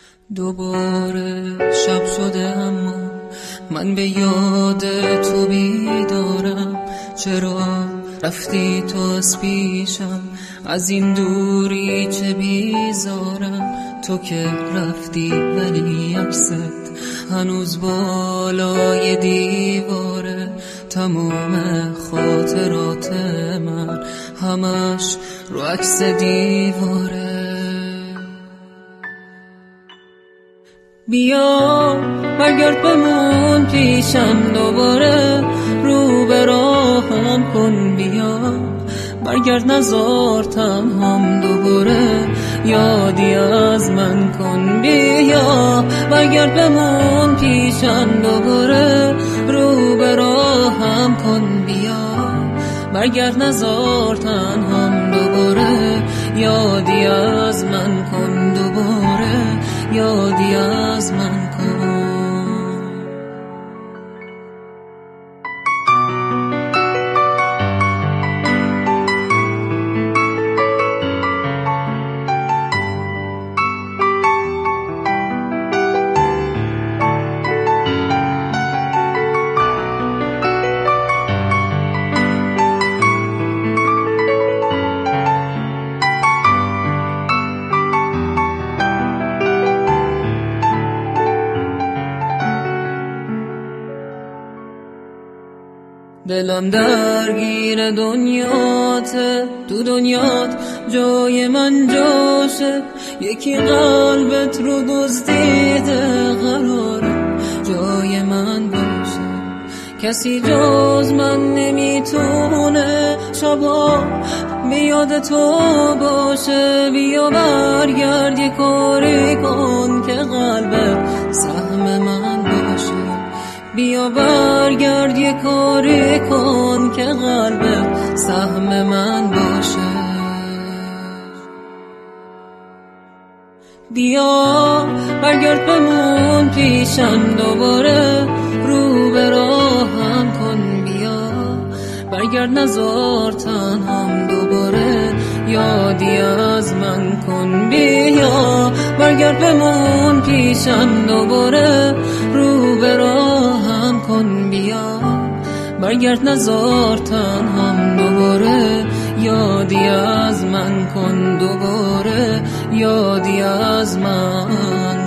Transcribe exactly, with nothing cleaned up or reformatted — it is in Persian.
دوباره شب شده اما من به یاد تو بیدارم. چرا رفتی تو از پیشم، از این دوری چه بیزارم. تو که رفتی ولی عکست هنوز بالای دیواره. تمام خاطرات من همش رو عکس دیواره. بیا برگرد بمون پیشم دوباره، رو به راهم کن. بیا برگرد نزار تنهام دوباره، یادی از من کن. بیا برگرد بمون پیشم دوباره، رو به راهم کن. بیا برگرد نزار تنهام دوباره، یادی از من کن دوباره، یادی از من کن. دلم درگیر دنیاته، تو دنیات جای من جاشه. یکی قلبت رو دزدیده قراره جای من باشه. کسی جز من نمیتونه شبا بیاد تو باشه. بیا برگرد یه کاری کن که قلبت سهم من باشه. بیا برگرد یه کاری کن که قلبت سهم من باشه. بیا برگرد بمون پیشم دوباره، رو به راهم کن. بیا برگرد نزار تنهام دوباره، یادی از من کن. بیا برگرد بمون پیشم دوباره، رو به راهم کن. بیا برگرد نزار تنهام دوباره، یادی از من کن دوباره، یادی از من